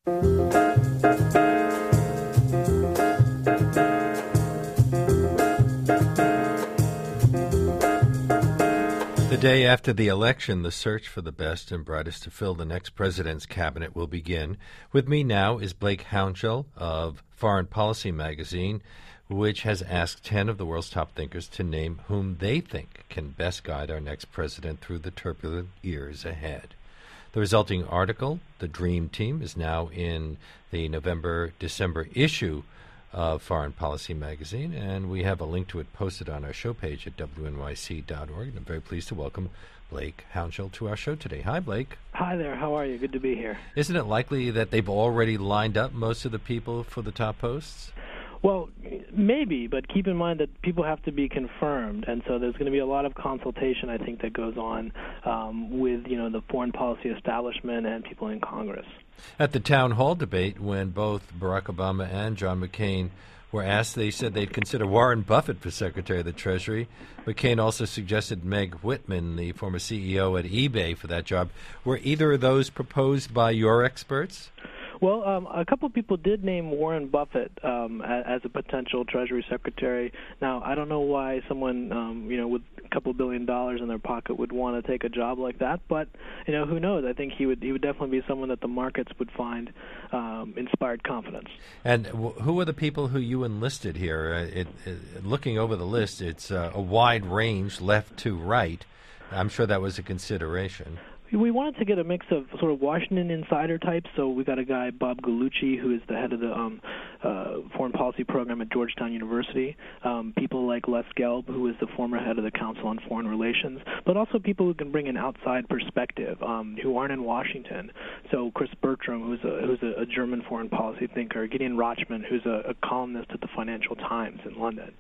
The day after the election, the search for the best and brightest to fill the next president's cabinet will begin. With me now is Blake Hounshell of Foreign Policy magazine, which has asked 10 of the world's top thinkers to name whom they think can best guide our next president through the turbulent years ahead. The resulting article, The Dream Team, is now in the November-December issue of Foreign Policy magazine, and we have a link to it posted on our show page at wnyc.org. And I'm very pleased to welcome Blake Hounshell to our show today. Hi, Blake. Hi there. How are you? Good to be here. Isn't it likely that they've already lined up most of the people for the top posts? Well, maybe, but keep in mind that people have to be confirmed, and so there's going to be a lot of consultation, I think, that goes on with, the foreign policy establishment and people in Congress. At the town hall debate, when both Barack Obama and John McCain were asked, they said they'd consider Warren Buffett for Secretary of the Treasury. McCain also suggested Meg Whitman, the former CEO at eBay, for that job. Were either of those proposed by your experts? Well, a couple of people did name Warren Buffett as a potential Treasury Secretary. Now, I don't know why someone, with a couple $1 billion in their pocket would want to take a job like that, but who knows? I think he would definitely be someone that the markets would find inspired confidence. And who are the people who you enlisted here? Looking over the list, it's a wide range, left to right. I'm sure that was a consideration. We wanted to get a mix of sort of Washington insider types, so we got a guy, Bob Gallucci, who is the head of the foreign policy program at Georgetown University, people like Les Gelb, who is the former head of the Council on Foreign Relations, but also people who can bring an outside perspective, who aren't in Washington. So Chris Bertram, who's a German foreign policy thinker, Gideon Rachman, who's a columnist at the Financial Times in London,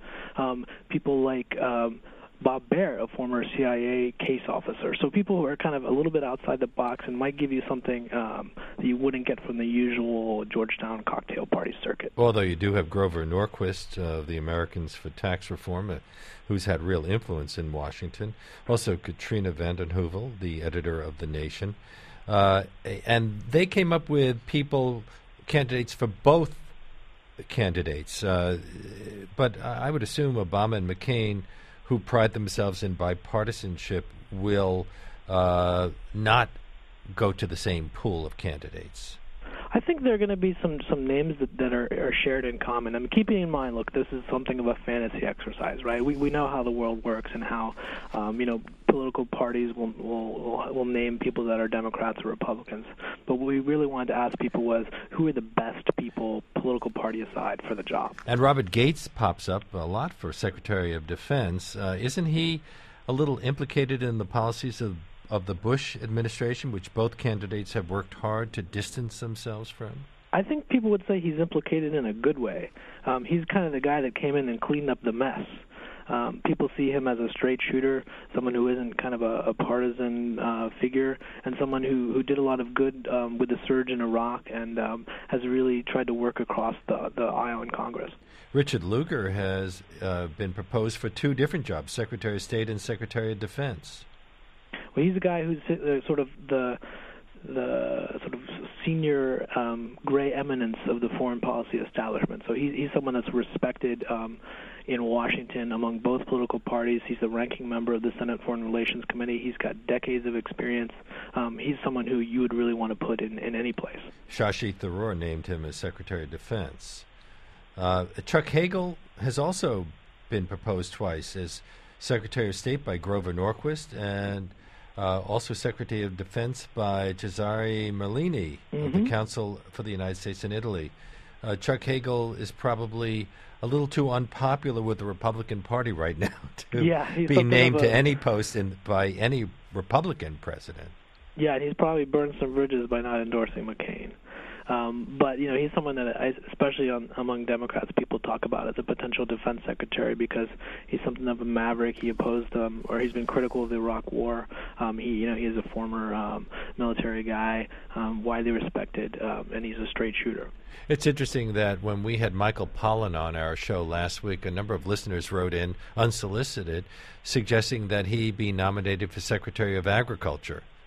people like Bob Baer, a former CIA case officer. So people who are kind of a little bit outside the box and might give you something that you wouldn't get from the usual Georgetown cocktail party circuit. Although you do have Grover Norquist of the Americans for Tax Reform, who's had real influence in Washington. Also Katrina vanden Heuvel, the editor of The Nation. And they came up with candidates for both candidates. But I would assume Obama and McCain, who pride themselves in bipartisanship, will not go to the same pool of candidates. I think there are going to be some names that are shared in common. I mean, keeping in mind, look, this is something of a fantasy exercise, right? We know how the world works and how, political parties will name people that are Democrats or Republicans. But what we really wanted to ask people was, who are the best people, political party aside, for the job? And Robert Gates pops up a lot for Secretary of Defense. Isn't he a little implicated in the policies of the Bush administration, which both candidates have worked hard to distance themselves from? I think people would say he's implicated in a good way. He's kind of the guy that came in and cleaned up the mess. People see him as a straight shooter, someone who isn't kind of a partisan figure, and someone who did a lot of good with the surge in Iraq and has really tried to work across the aisle in Congress. Richard Lugar has been proposed for two different jobs, Secretary of State and Secretary of Defense. Well, he's a guy who's sort of the sort of senior gray eminence of the foreign policy establishment. So he's someone that's respected in Washington among both political parties. He's the ranking member of the Senate Foreign Relations Committee. He's got decades of experience. He's someone who you would really want to put in any place. Shashi Tharoor named him as Secretary of Defense. Chuck Hagel has also been proposed twice as Secretary of State by Grover Norquist and also Secretary of Defense by Cesare Merlini of the Council for the United States and Italy. Chuck Hagel is probably a little too unpopular with the Republican Party right now to be named to any post by any Republican president. Yeah, and he's probably burned some bridges by not endorsing McCain. But, he's someone that, especially among Democrats, people talk about as a potential defense secretary because he's something of a maverick. He opposed or he's been critical of the Iraq War. He is a former military guy, widely respected, and he's a straight shooter. It's interesting that when we had Michael Pollan on our show last week, a number of listeners wrote in, unsolicited, suggesting that he be nominated for Secretary of Agriculture.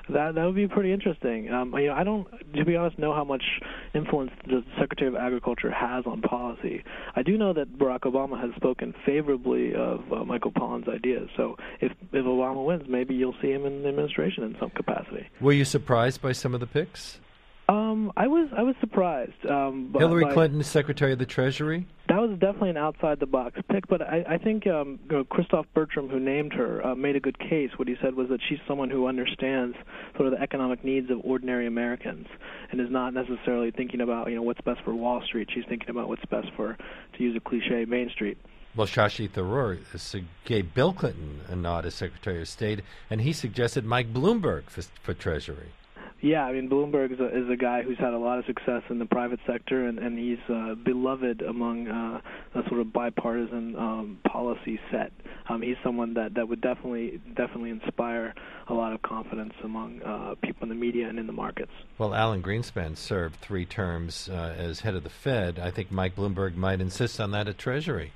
That would be pretty interesting. I don't, to be honest, know how much influence the Secretary of Agriculture has on policy. I do know that Barack Obama has spoken favorably of Michael Pollan's ideas. So if Obama wins, maybe you'll see him in the administration in some capacity. Were you surprised by some of the picks? I was surprised. Hillary Clinton, Secretary of the Treasury? That was definitely an outside-the-box pick, but I think Christoph Bertram, who named her, made a good case. What he said was that she's someone who understands sort of the economic needs of ordinary Americans and is not necessarily thinking about what's best for Wall Street. She's thinking about what's best for, to use a cliche, Main Street. Well, Shashi Tharoor gave Bill Clinton a nod as Secretary of State, and he suggested Mike Bloomberg for Treasury. Yeah, I mean, Bloomberg is a guy who's had a lot of success in the private sector, and he's beloved among a sort of bipartisan policy set. He's someone that would definitely inspire a lot of confidence among people in the media and in the markets. Well, Alan Greenspan served 3 terms as head of the Fed. I think Mike Bloomberg might insist on that at Treasury.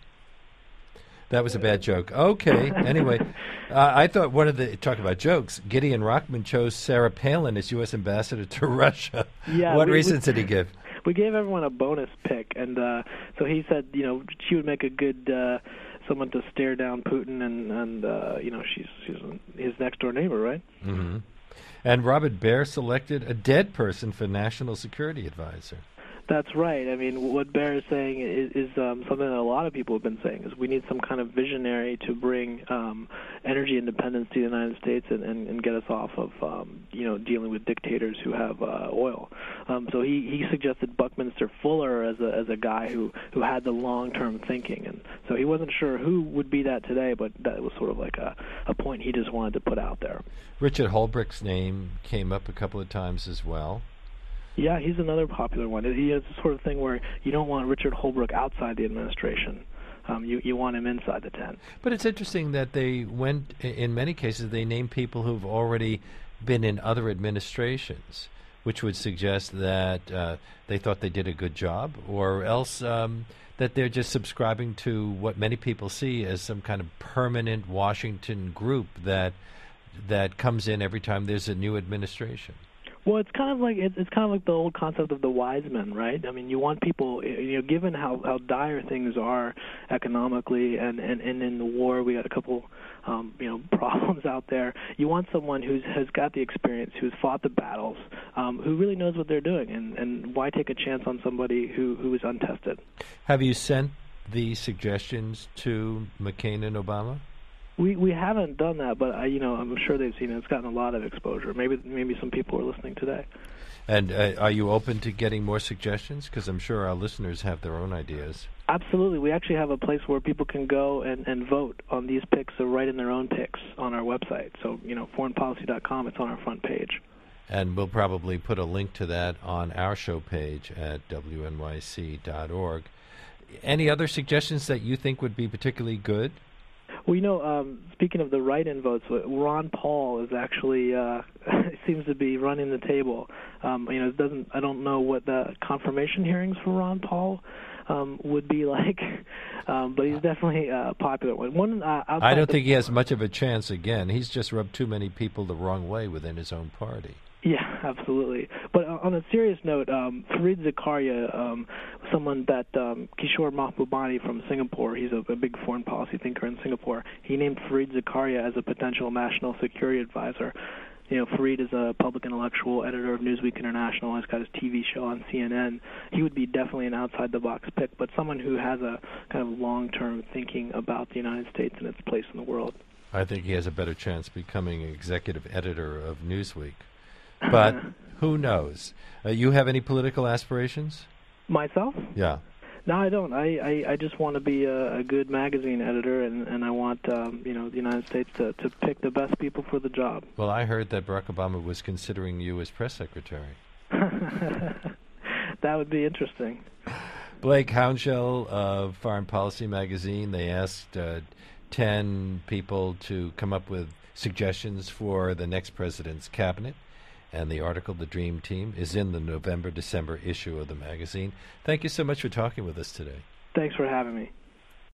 That was a bad joke. Okay. Anyway, I thought talk about jokes, Gideon Rockman chose Sarah Palin as U.S. ambassador to Russia. Yeah, what reasons did he give? We gave everyone a bonus pick, and so he said, she would make a good someone to stare down Putin, and she's his next door neighbor, right? Mm-hmm. And Robert Baer selected a dead person for National Security Advisor. That's right. I mean, what Baer is saying is something that a lot of people have been saying, is we need some kind of visionary to bring energy independence to the United States and get us off of, dealing with dictators who have oil. So he suggested Buckminster Fuller as a guy who had the long-term thinking. And so he wasn't sure who would be that today, but that was sort of like a point he just wanted to put out there. Richard Holbrooke's name came up a couple of times as well. Yeah, he's another popular one. He has the sort of thing where you don't want Richard Holbrooke outside the administration. You want him inside the tent. But it's interesting that they went, in many cases, they named people who've already been in other administrations, which would suggest that they thought they did a good job, or else that they're just subscribing to what many people see as some kind of permanent Washington group that comes in every time there's a new administration. Well, it's kind of like the old concept of the wise men, right? I mean, you want people, given how dire things are economically, and in the war, we got a couple, problems out there. You want someone who has got the experience, who's fought the battles, who really knows what they're doing, and why take a chance on somebody who is untested? Have you sent the suggestions to McCain and Obama? We haven't done that, but I'm sure they've seen it. It's gotten a lot of exposure. Maybe some people are listening today. And are you open to getting more suggestions? Because I'm sure our listeners have their own ideas. Absolutely. We actually have a place where people can go and vote on these picks, or write in their own picks on our website. So, foreignpolicy.com, it's on our front page. And we'll probably put a link to that on our show page at wnyc.org. Any other suggestions that you think would be particularly good? Well, speaking of the write-in votes, Ron Paul is actually seems to be running the table. I don't know what the confirmation hearings for Ron Paul would be like, but he's definitely a popular one. I don't think he has much of a chance again. He's just rubbed too many people the wrong way within his own party. Yeah, absolutely. But on a serious note, Fareed Zakaria, someone that Kishore Mahbubani from Singapore, he's a big foreign policy thinker in Singapore, he named Fareed Zakaria as a potential national security advisor. Fareed is a public intellectual, editor of Newsweek International. He's got his TV show on CNN. He would be definitely an outside-the-box pick, but someone who has a kind of long-term thinking about the United States and its place in the world. I think he has a better chance becoming executive editor of Newsweek. But who knows? You have any political aspirations? Myself? Yeah. No, I don't. I just want to be a good magazine editor, and I want the United States to pick the best people for the job. Well, I heard that Barack Obama was considering you as press secretary. That would be interesting. Blake Hounshell of Foreign Policy magazine, they asked 10 people to come up with suggestions for the next president's cabinet. And the article, The Dream Team, is in the November-December issue of the magazine. Thank you so much for talking with us today. Thanks for having me.